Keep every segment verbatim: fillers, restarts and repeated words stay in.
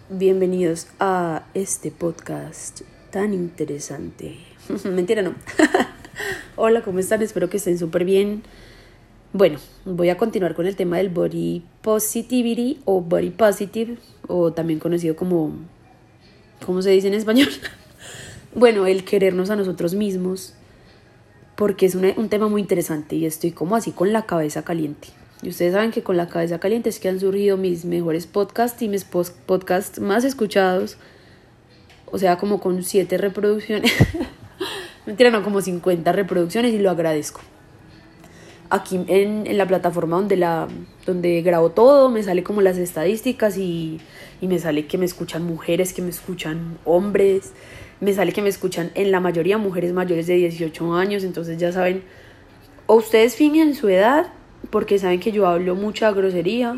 Bienvenidos a este podcast tan interesante. Mentira, no. Hola, ¿cómo están? Espero que estén súper bien. Bueno, voy a continuar con el tema del body positivity o body positive, o también conocido como, ¿cómo se dice en español? Bueno, el querernos a nosotros mismos, porque es un, un tema muy interesante y estoy como así con la cabeza caliente. Y ustedes saben que con la cabeza caliente es que han surgido mis mejores podcasts y mis post- podcasts más escuchados. O sea, como con siete reproducciones. Mentira, no, como cincuenta reproducciones, y lo agradezco. Aquí en, en la plataforma donde, la, donde grabo todo, me sale como las estadísticas y, y me sale que me escuchan mujeres, que me escuchan hombres. Me sale que me escuchan en la mayoría mujeres mayores de dieciocho años. Entonces ya saben, o ustedes fingen su edad porque saben que yo hablo mucha grosería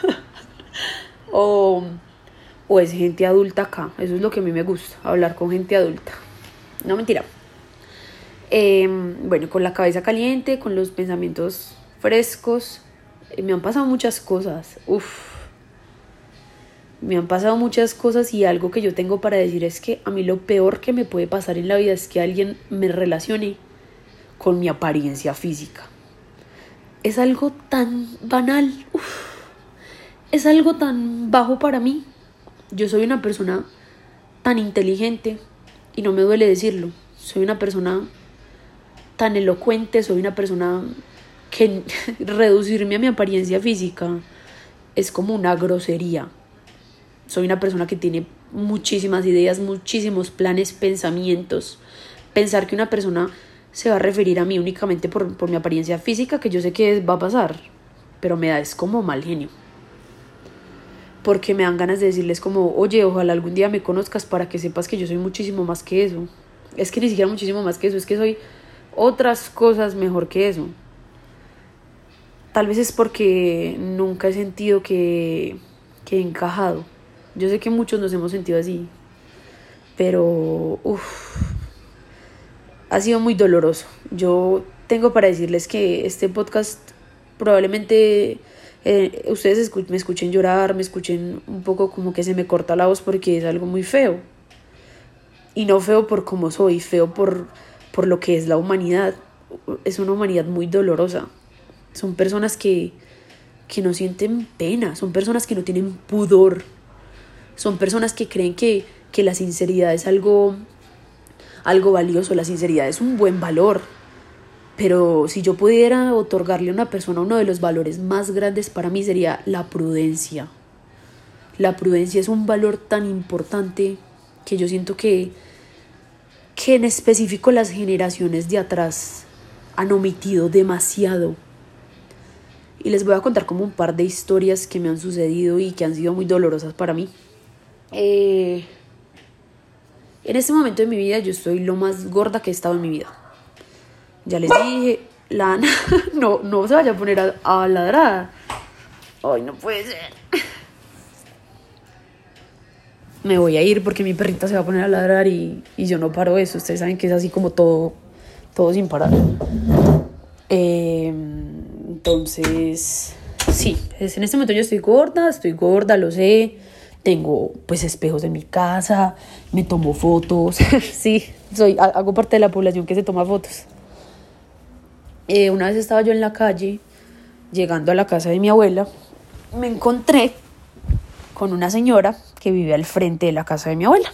o, o es gente adulta acá. Eso es lo que a mí me gusta, hablar con gente adulta. No, mentira. Eh, bueno, con la cabeza caliente, con los pensamientos frescos. Eh, me han pasado muchas cosas. Uf. Me han pasado muchas cosas y algo que yo tengo para decir es que a mí lo peor que me puede pasar en la vida es que alguien me relacione con mi apariencia física. Es algo tan banal, uf, es algo tan bajo para mí. Yo soy una persona tan inteligente y no me duele decirlo. Soy una persona tan elocuente, soy una persona que reducirme a mi apariencia física es como una grosería. Soy una persona que tiene muchísimas ideas, muchísimos planes, pensamientos. Pensar que una persona se va a referir a mí únicamente por, por mi apariencia física, que yo sé que va a pasar, pero me da es como mal genio. Porque me dan ganas de decirles como, oye, ojalá algún día me conozcas para que sepas que yo soy muchísimo más que eso. Es que ni siquiera muchísimo más que eso, es que soy otras cosas mejor que eso. Tal vez es porque nunca he sentido que, que he encajado. Yo sé que muchos nos hemos sentido así, pero uff, ha sido muy doloroso. Yo tengo para decirles que este podcast probablemente eh, ustedes escu- me escuchen llorar, me escuchen un poco como que se me corta la voz porque es algo muy feo. Y no feo por cómo soy, feo por, por lo que es la humanidad. Es una humanidad muy dolorosa. Son personas que, que no sienten pena, son personas que no tienen pudor, son personas que creen que, que la sinceridad es algo, algo valioso, la sinceridad es un buen valor. Pero si yo pudiera otorgarle a una persona uno de los valores más grandes para mí sería la prudencia. La prudencia es un valor tan importante que yo siento que, que en específico las generaciones de atrás han omitido demasiado. Y les voy a contar como un par de historias que me han sucedido y que han sido muy dolorosas para mí. Eh, en este momento de mi vida yo estoy lo más gorda que he estado en mi vida. Ya les dije, la no, no se vaya a poner a, a ladrar. Ay, no puede ser. Me voy a ir porque mi perrita se va a poner a ladrar y, y yo no paro eso. Ustedes saben que es así como todo, todo sin parar. Eh, entonces, sí, en este momento yo estoy gorda, estoy gorda, lo sé. Tengo pues espejos en mi casa, me tomo fotos. Sí, soy, hago parte de la población que se toma fotos. Eh, una vez estaba yo en la calle, llegando a la casa de mi abuela, me encontré con una señora que vive al frente de la casa de mi abuela.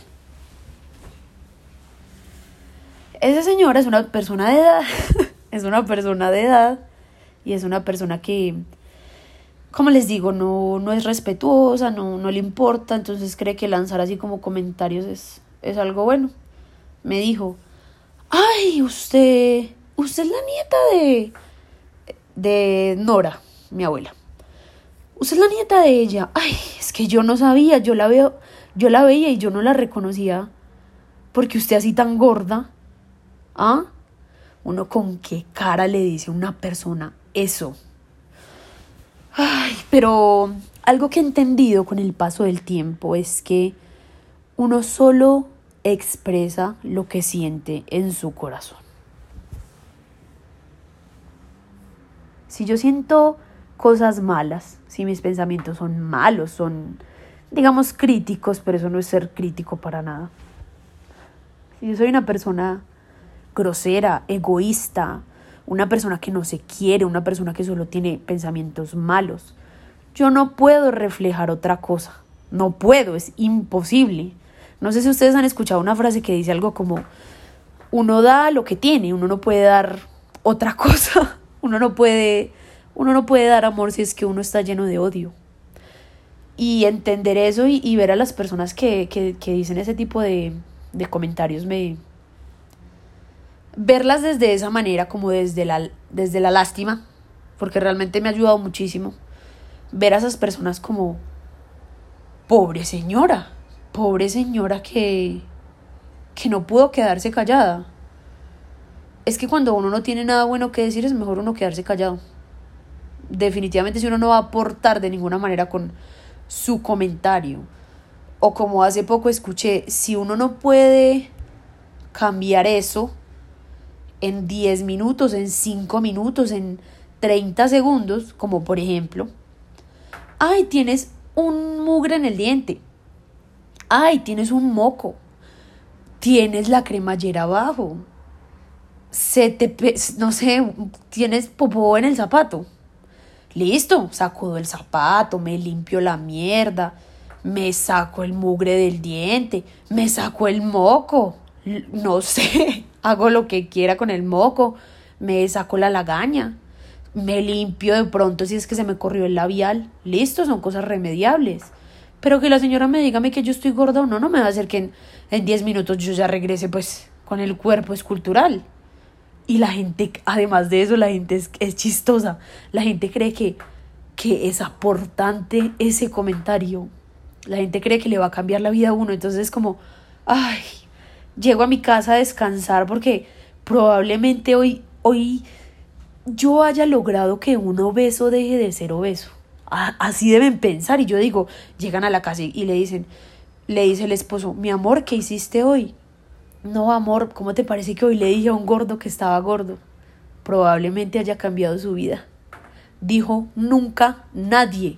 Esa señora es una persona de edad, es una persona de edad y es una persona que, como les digo, no, no es respetuosa, no, no le importa, entonces cree que lanzar así como comentarios es, es algo bueno. Me dijo, ay, usted, usted es la nieta de, de Nora, mi abuela. Usted es la nieta de ella. Ay, es que yo no sabía, yo la veo, yo la veía y yo no la reconocía. Porque usted así tan gorda. ¿Ah? Uno con qué cara le dice a una persona eso. Ay, pero algo que he entendido con el paso del tiempo es que uno solo expresa lo que siente en su corazón. Si yo siento cosas malas, si mis pensamientos son malos, son digamos, críticos, pero eso no es ser crítico para nada. Si yo soy una persona grosera, egoísta, una persona que no se quiere, una persona que solo tiene pensamientos malos, yo no puedo reflejar otra cosa. No puedo, es imposible. No sé si ustedes han escuchado una frase que dice algo como: uno da lo que tiene, uno no puede dar otra cosa. Uno no puede, uno no puede dar amor si es que uno está lleno de odio. Y entender eso y, y ver a las personas que, que, que dicen ese tipo de, de comentarios, me verlas desde esa manera, como desde la, desde la lástima, porque realmente me ha ayudado muchísimo. Ver a esas personas como: pobre señora, pobre señora que, que no pudo quedarse callada. Es que cuando uno no tiene nada bueno que decir, es mejor uno quedarse callado. Definitivamente, si uno no va a aportar de ninguna manera con su comentario, o como hace poco escuché, si uno no puede cambiar eso en diez minutos, en cinco minutos, en treinta segundos, como por ejemplo: ay, tienes un mugre en el diente, ay, tienes un moco, tienes la cremallera abajo, se te, no sé, tienes popó en el zapato. Listo, sacudo el zapato, me limpio la mierda, me saco el mugre del diente, me saco el moco, no sé, hago lo que quiera con el moco, me saco la lagaña, me limpio de pronto si es que se me corrió el labial. Listo, son cosas remediables. Pero que la señora me diga que yo estoy gorda o no, no me va a hacer que en, en diez minutos yo ya regrese pues con el cuerpo escultural. Y la gente, además de eso, la gente es, es chistosa. La gente cree que, que es aportante ese comentario. La gente cree que le va a cambiar la vida a uno. Entonces es como: ay, llego a mi casa a descansar porque probablemente hoy, hoy yo haya logrado que un obeso deje de ser obeso. Ah, así deben pensar. Y yo digo, llegan a la casa y le dicen, le dice el esposo: mi amor, ¿qué hiciste hoy? No, amor, ¿cómo te parece que hoy le dije a un gordo que estaba gordo? Probablemente haya cambiado su vida. Dijo nunca nadie.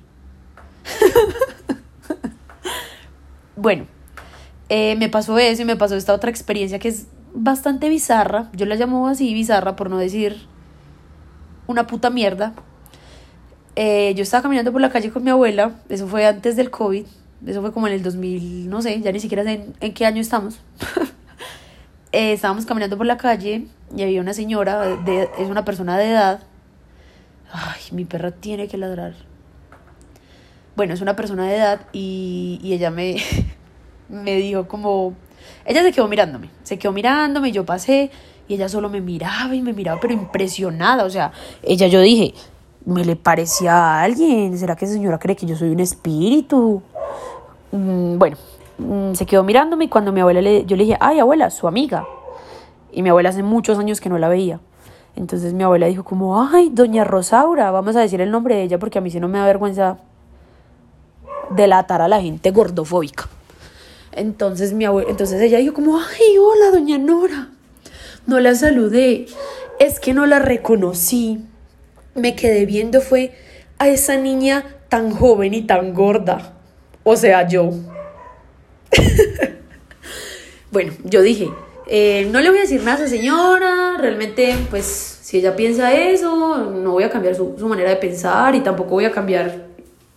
Bueno, eh, me pasó eso y me pasó esta otra experiencia que es bastante bizarra. Yo la llamo así bizarra por no decir una puta mierda. Eh, yo estaba caminando por la calle con mi abuela. Eso fue antes del COVID. Eso fue como en el dos mil, no sé, ya ni siquiera sé en, en qué año estamos. Eh, estábamos caminando por la calle y había una señora, de, es una persona de edad. Ay, mi perra tiene que ladrar. Bueno, es una persona de edad y, y ella me, me dijo como... Ella se quedó mirándome, se quedó mirándome y yo pasé y ella solo me miraba y me miraba, pero impresionada. O sea, ella, yo dije, ¿me le parecía a alguien? ¿Será que esa señora cree que yo soy un espíritu? Mm, bueno... Se quedó mirándome y cuando mi abuela le, yo le dije, ay, abuela, su amiga. Y mi abuela hace muchos años que no la veía. Entonces mi abuela dijo como, ay, doña Rosaura, vamos a decir el nombre de ella porque a mí sí no me da vergüenza delatar a la gente gordofóbica. Entonces mi abuela, entonces ella dijo como, ay, hola, doña Nora. No la saludé, es que no la reconocí. Me quedé viendo fue a esa niña tan joven y tan gorda. O sea, yo... Bueno, yo dije, eh, no le voy a decir nada a esa señora, realmente, pues, si ella piensa eso, no voy a cambiar su, su manera de pensar y tampoco voy a cambiar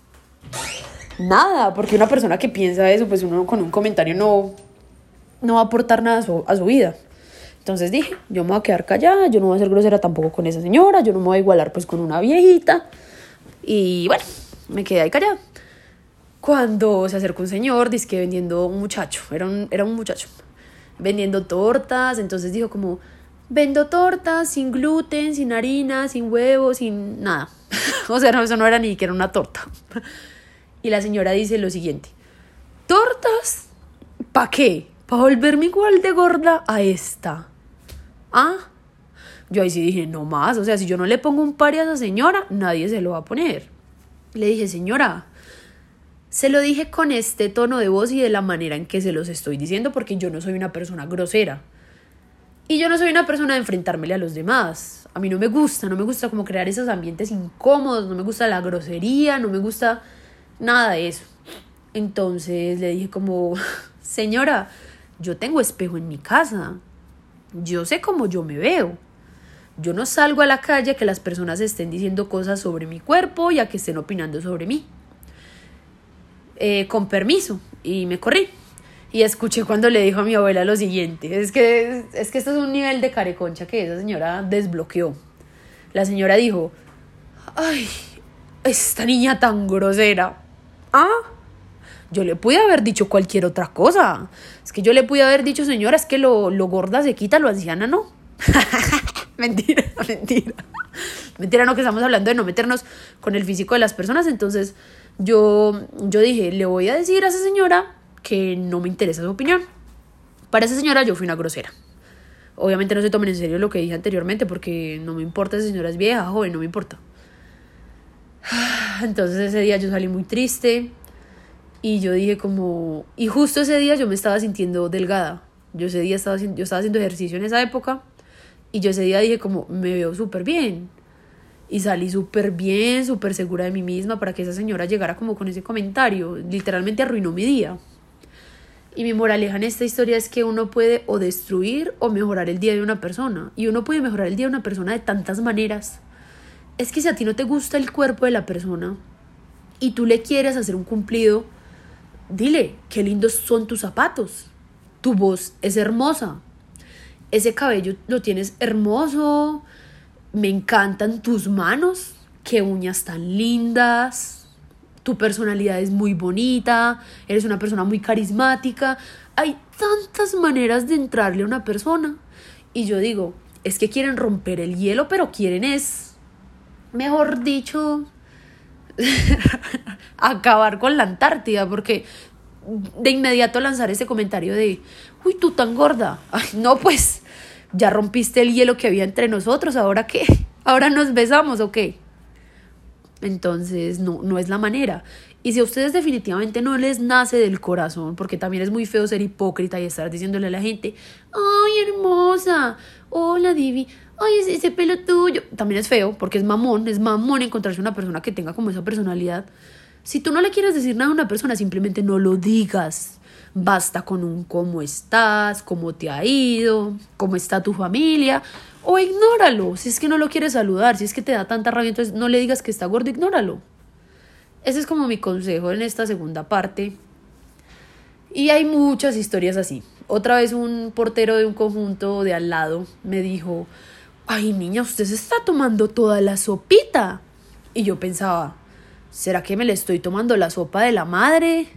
nada, porque una persona que piensa eso, pues uno con un comentario no, no va a aportar nada a su, a su vida. Entonces dije, yo me voy a quedar callada, yo no voy a ser grosera tampoco con esa señora, yo no me voy a igualar pues con una viejita. Y bueno, me quedé ahí callada. Cuando se acercó un señor, dizque vendiendo un muchacho, era un, era un muchacho, vendiendo tortas. Entonces dijo como, vendo tortas sin gluten, sin harina, sin huevo, sin nada. O sea, no, eso no era ni que era una torta. Y la señora dice lo siguiente, ¿tortas? ¿Para qué? ¿Para volverme igual de gorda a esta? ¿Ah? Yo ahí sí dije, no más, o sea, si yo no le pongo un pari a esa señora, nadie se lo va a poner. Le dije, señora, se lo dije con este tono de voz y de la manera en que se los estoy diciendo, porque yo no soy una persona grosera. Y yo no soy una persona de enfrentármele a los demás. A mí no me gusta, no me gusta como crear esos ambientes incómodos, no me gusta la grosería, no me gusta nada de eso. Entonces le dije como, señora, yo tengo espejo en mi casa, yo sé cómo yo me veo. Yo no salgo a la calle a que las personas estén diciendo cosas sobre mi cuerpo y a que estén opinando sobre mí. Eh, con permiso. Y me corrí. Y escuché cuando le dijo a mi abuela lo siguiente. Es que, es que esto es un nivel de careconcha que esa señora desbloqueó. La señora dijo, ay, esta niña tan grosera. Ah, yo le pude haber dicho cualquier otra cosa. Es que yo le pude haber dicho, señora, es que lo, lo gorda se quita, lo anciana no. Mentira, mentira. Mentira, no, que estamos hablando de no meternos con el físico de las personas. Entonces yo, yo dije, le voy a decir a esa señora que no me interesa su opinión. Para esa señora yo fui una grosera. Obviamente no se tomen en serio lo que dije anteriormente, porque no me importa si esa señora es vieja, joven, no me importa. Entonces ese día yo salí muy triste. Y yo dije como... Y justo ese día yo me estaba sintiendo delgada. Yo ese día estaba, yo estaba haciendo ejercicio en esa época. Y yo ese día dije como, me veo súper bien. Y salí súper bien, súper segura de mí misma para que esa señora llegara como con ese comentario. Literalmente arruinó mi día. Y mi moraleja en esta historia es que uno puede o destruir o mejorar el día de una persona. Y uno puede mejorar el día de una persona de tantas maneras. Es que si a ti no te gusta el cuerpo de la persona y tú le quieres hacer un cumplido, dile, qué lindos son tus zapatos. Tu voz es hermosa. Ese cabello lo tienes hermoso. Me encantan tus manos. Qué uñas tan lindas. Tu personalidad es muy bonita. Eres una persona muy carismática. Hay tantas maneras de entrarle a una persona. Y yo digo, es que quieren romper el hielo, pero quieren es, mejor dicho, acabar con la Antártida, porque de inmediato lanzar ese comentario de, uy, tú tan gorda. Ay, no, pues, ya rompiste el hielo que había entre nosotros, ¿ahora qué? ¿Ahora nos besamos o qué? Entonces, no, no es la manera. Y si a ustedes definitivamente no les nace del corazón, porque también es muy feo ser hipócrita y estar diciéndole a la gente, ay, hermosa, hola, Divi, ay, ese, ese pelo tuyo. También es feo, porque es mamón, es mamón encontrarse una persona que tenga como esa personalidad. Si tú no le quieres decir nada a una persona, simplemente no lo digas. Basta con un cómo estás, cómo te ha ido, cómo está tu familia, o ignóralo. Si es que no lo quieres saludar, si es que te da tanta rabia, entonces no le digas que está gordo, ignóralo. Ese es como mi consejo en esta segunda parte. Y hay muchas historias así. Otra vez un portero de un conjunto de al lado me dijo, ay, niña, usted se está tomando toda la sopita. Y yo pensaba, ¿será que me le estoy tomando la sopa de la madre?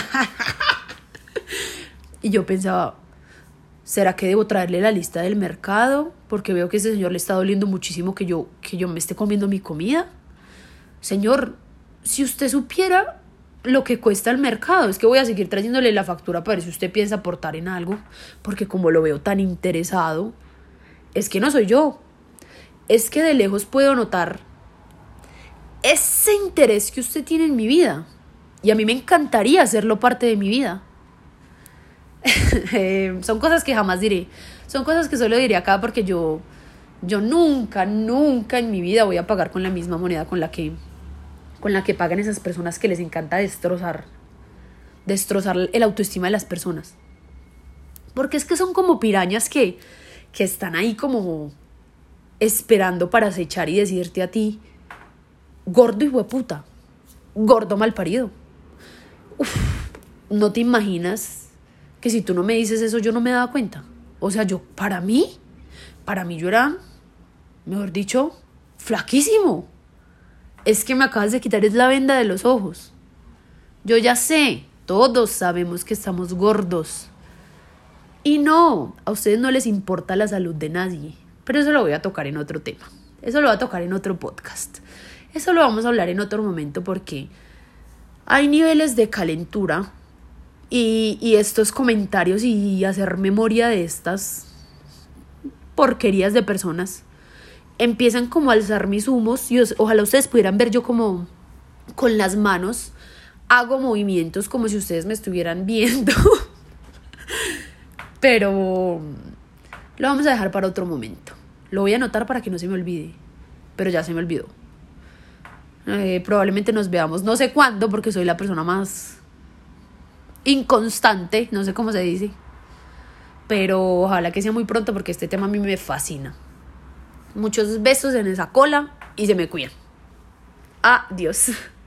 Y yo pensaba, ¿será que debo traerle la lista del mercado? Porque veo que a ese señor le está doliendo muchísimo que yo, que yo me esté comiendo mi comida. Señor, si usted supiera lo que cuesta el mercado, es que voy a seguir trayéndole la factura para ver si usted piensa aportar en algo, porque como lo veo tan interesado, es que no soy yo. Es que de lejos puedo notar ese interés que usted tiene en mi vida. Y a mí me encantaría hacerlo parte de mi vida. eh, son cosas que jamás diré. Son cosas que solo diré acá porque yo, yo nunca, nunca en mi vida voy a pagar con la misma moneda con la que, con la que pagan esas personas que les encanta destrozar, destrozar el autoestima de las personas. Porque es que son como pirañas que, que están ahí como esperando para acechar y decirte a ti, gordo hijueputa, gordo malparido. Uf, no te imaginas que si tú no me dices eso yo no me daba cuenta. O sea, yo, para mí, para mí yo era, mejor dicho, flaquísimo. Es que me acabas de quitar es la venda de los ojos. Yo ya sé, todos sabemos que estamos gordos. Y no, a ustedes no les importa la salud de nadie. Pero eso lo voy a tocar en otro tema. Eso lo voy a tocar en otro podcast. Eso lo vamos a hablar en otro momento porque hay niveles de calentura y, y estos comentarios y hacer memoria de estas porquerías de personas empiezan como a alzar mis humos y os, ojalá ustedes pudieran ver yo como con las manos hago movimientos como si ustedes me estuvieran viendo. Pero lo vamos a dejar para otro momento. Lo voy a anotar para que no se me olvide. Pero ya se me olvidó. Eh, probablemente nos veamos, no sé cuándo, porque soy la persona más inconstante, no sé cómo se dice, pero ojalá que sea muy pronto porque este tema a mí me fascina. Muchos besos en esa cola y se me cuidan. Adiós.